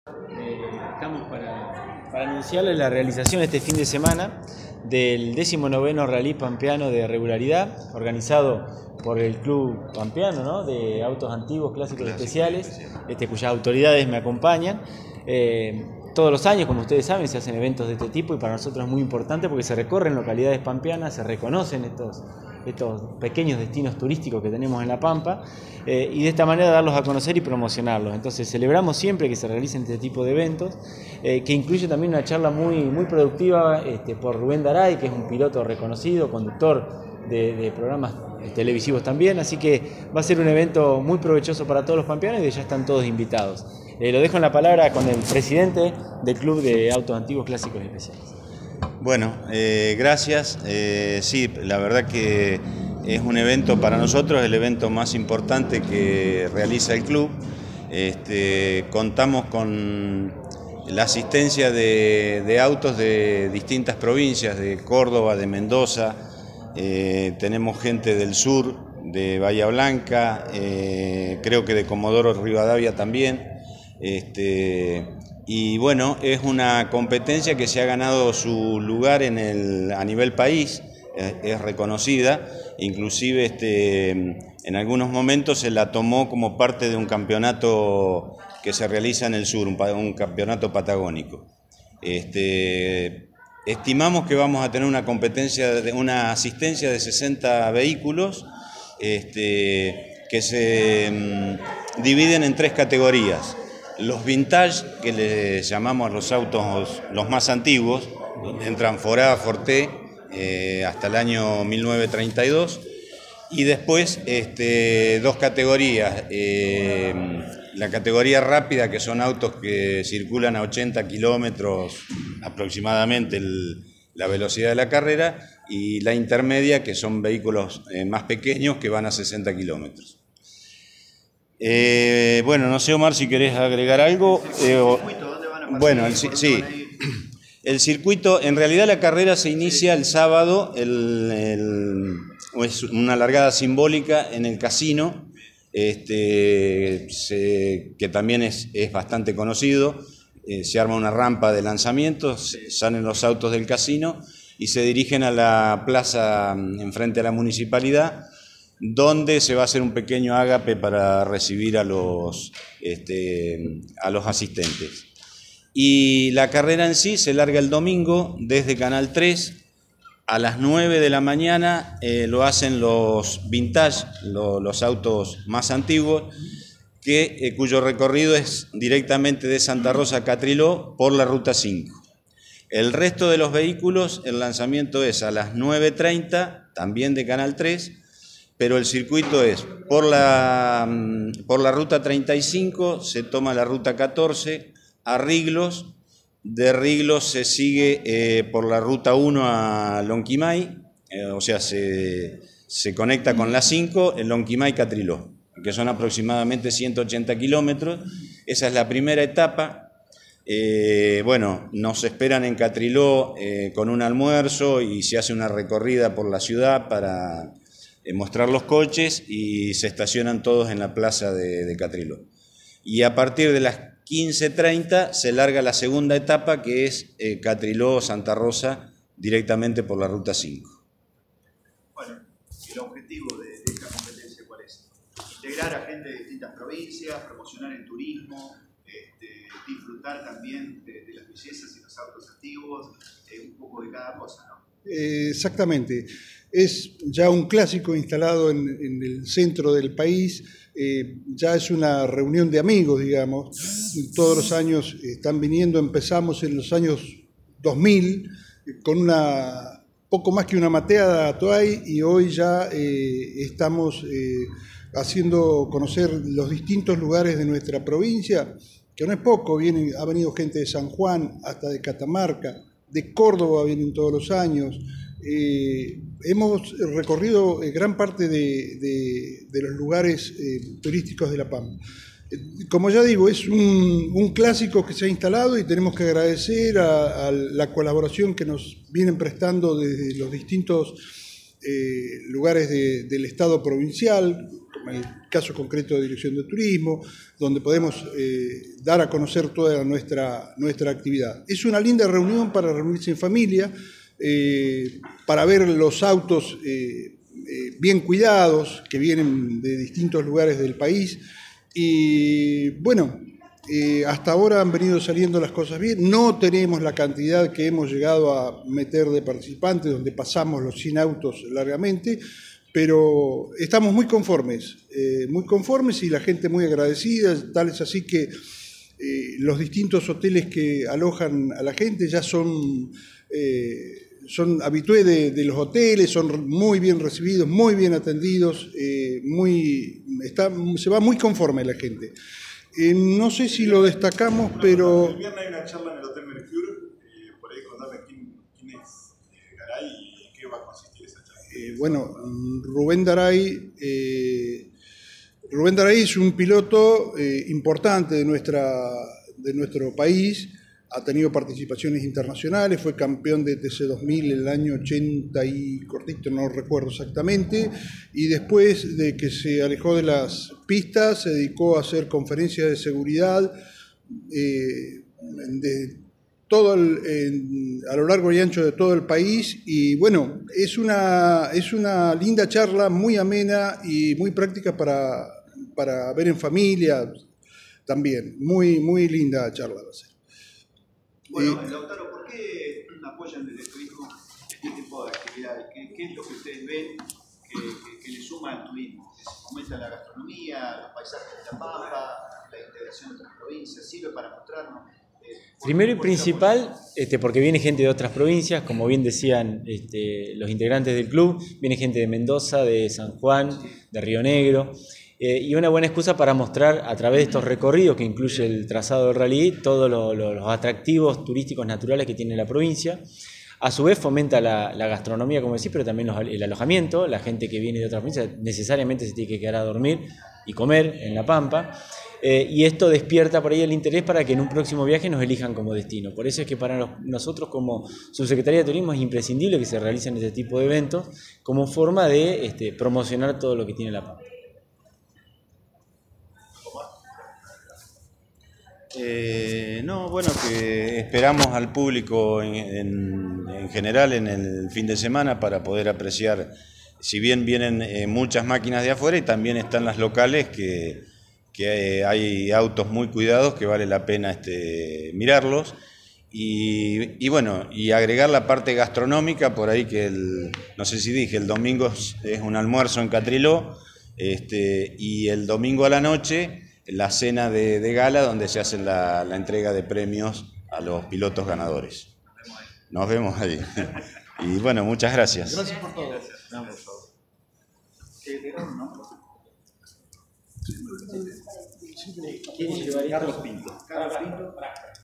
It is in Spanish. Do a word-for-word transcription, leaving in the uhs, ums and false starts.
Eh, estamos para, para anunciarles la realización este fin de semana del décimo noveno Rally Pampeano de Regularidad, organizado por el Club Pampeano, ¿no?, de autos antiguos, clásicos y especiales, este, cuyas autoridades me acompañan. Eh, todos los años, como ustedes saben, se hacen eventos de este tipo y para nosotros es muy importante porque se recorren localidades pampeanas, se reconocen estos, estos pequeños destinos turísticos que tenemos en La Pampa, eh, y de esta manera darlos a conocer y promocionarlos. Entonces celebramos siempre que se realicen este tipo de eventos, eh, que incluye también una charla muy, muy productiva este, por Rubén Daray, que es un piloto reconocido, conductor de, de programas televisivos también, así que va a ser un evento muy provechoso para todos los pampeanos y ya están todos invitados. Eh, lo dejo en la palabra con el presidente del Club de Autos Antiguos, Clásicos y Especiales. Bueno, eh, gracias. Eh, sí, la verdad que es un evento para nosotros, el evento más importante que realiza el club. Este, contamos con la asistencia de, de autos de distintas provincias, de Córdoba, de Mendoza, eh, tenemos gente del sur, de Bahía Blanca, eh, creo que de Comodoro Rivadavia también. Este, y bueno, es una competencia que se ha ganado su lugar en el, a nivel país, es, es reconocida, inclusive este, en algunos momentos se la tomó como parte de un campeonato que se realiza en el sur, un, un campeonato patagónico. Este, estimamos que vamos a tener una competencia, una asistencia de sesenta vehículos este, que se um, dividen en tres categorías. Los vintage, que le llamamos a los autos los más antiguos, donde entran Forá, Forté, eh, hasta el año mil novecientos treinta y dos, y después este, dos categorías, eh, la categoría rápida, que son autos que circulan a ochenta kilómetros aproximadamente el, la velocidad de la carrera, y la intermedia, que son vehículos eh, más pequeños que van a sesenta kilómetros. Eh, bueno, no sé, Omar, si querés agregar algo. Eh, o, bueno, el, sí, el circuito, en realidad la carrera se inicia el sábado, el, el, es una largada simbólica en el casino, este, se, que también es, es bastante conocido. Eh, se arma una rampa de lanzamiento, salen los autos del casino y se dirigen a la plaza enfrente a la municipalidad, donde se va a hacer un pequeño ágape para recibir a los, este, a los asistentes. Y la carrera en sí se larga el domingo desde Canal tres a las nueve de la mañana, eh, lo hacen los vintage, lo, los autos más antiguos, que, eh, cuyo recorrido es directamente de Santa Rosa a Catriló por la Ruta cinco. El resto de los vehículos, el lanzamiento es a las nueve treinta, también de Canal tres, pero el circuito es por la, por la Ruta treinta y cinco, se toma la Ruta catorce a Riglos, de Riglos se sigue eh, por la Ruta uno a Lonquimay, eh, o sea, se, se conecta con la cinco, el Lonquimay-Catriló, que son aproximadamente ciento ochenta kilómetros. Esa es la primera etapa. Eh, bueno, nos esperan en Catriló eh, con un almuerzo y se hace una recorrida por la ciudad para eh, mostrar los coches y se estacionan todos en la plaza de, de Catriló. Y a partir de las quince treinta se larga la segunda etapa, que es eh, Catriló-Santa Rosa, directamente por la Ruta cinco. Bueno, el objetivo de, de esta competencia, ¿cuál es? Integrar a gente de distintas provincias, promocionar el turismo, este, disfrutar también de, de las bellezas y los autos antiguos, eh, un poco de cada cosa, ¿no? Eh, exactamente. Es ya un clásico instalado en, en el centro del país, eh, ya es una reunión de amigos, digamos. Todos los años están viniendo, empezamos en los años dos mil con una poco más que una mateada a Toay y hoy ya eh, estamos eh, haciendo conocer los distintos lugares de nuestra provincia, que no es poco, vienen, ha venido gente de San Juan, hasta de Catamarca, de Córdoba vienen todos los años. Eh, hemos recorrido gran parte de, de, de los lugares eh, turísticos de La Pampa. Eh, como ya digo, es un, un clásico que se ha instalado y tenemos que agradecer a, a la colaboración que nos vienen prestando desde los distintos eh, lugares de, del Estado provincial, como el caso concreto de Dirección de Turismo, donde podemos eh, dar a conocer toda nuestra, nuestra actividad. Es una linda reunión para reunirse en familia, eh, para ver los autos eh, eh, bien cuidados, que vienen de distintos lugares del país. Y bueno, eh, hasta ahora han venido saliendo las cosas bien. No tenemos la cantidad que hemos llegado a meter de participantes, donde pasamos los cien autos largamente, pero estamos muy conformes, eh, muy conformes y la gente muy agradecida. Tal es así que eh, los distintos hoteles que alojan a la gente ya son, eh, son habitués de, de los hoteles, son muy bien recibidos, muy bien atendidos, eh, muy, está, se va muy conforme la gente. Eh, no sé si lo destacamos, pero... El viernes hay una charla en el Hotel Mercure, eh, por ahí contame quién, quién es eh, Garay y en qué va a consistir esa charla. Eh, bueno, Rubén Daray, eh, Rubén Daray es un piloto eh, importante de, nuestra, de nuestro país, ha tenido participaciones internacionales, fue campeón de T C dos mil en el año ochenta y cortito, no recuerdo exactamente, y después de que se alejó de las pistas, se dedicó a hacer conferencias de seguridad eh, de todo el, en, a lo largo y ancho de todo el país, y bueno, es una, es una linda charla, muy amena y muy práctica para, para ver en familia también, muy, muy linda charla va a ser. Bueno, Lautaro, ¿por qué apoyan desde turismo este tipo de actividades? ¿Qué, qué es lo que ustedes ven que, que, que le suma al turismo? ¿Que se fomenta la gastronomía, los paisajes de la Pampa, la integración de otras provincias? ¿Sirve para mostrarnos? Eh, Primero y principal, este, porque viene gente de otras provincias, como bien decían este, los integrantes del club, viene gente de Mendoza, de San Juan, de Río Negro. Eh, y una buena excusa para mostrar a través de estos recorridos que incluye el trazado del rally todos lo, lo, los atractivos turísticos naturales que tiene la provincia. A su vez fomenta la, la gastronomía, como decís, pero también los, el alojamiento. La gente que viene de otras provincias necesariamente se tiene que quedar a dormir y comer en La Pampa. Eh, y esto despierta por ahí el interés para que en un próximo viaje nos elijan como destino. Por eso es que para los, nosotros como Subsecretaría de Turismo es imprescindible que se realicen este tipo de eventos como forma de este, promocionar todo lo que tiene La Pampa. Eh, no, bueno, que esperamos al público en, en, en general en el fin de semana para poder apreciar, si bien vienen eh, muchas máquinas de afuera y también están las locales que, que eh, hay autos muy cuidados que vale la pena este, mirarlos y, y bueno, y agregar la parte gastronómica por ahí que el, no sé si dije, el domingo es, es un almuerzo en Catriló este, y el domingo a la noche la cena de, de gala donde se hace la, la entrega de premios a los pilotos ganadores. Nos vemos ahí. Y bueno, muchas gracias. Gracias por todo. ¿Quién llevaría? Carlos Pinto. Carlos Pinto.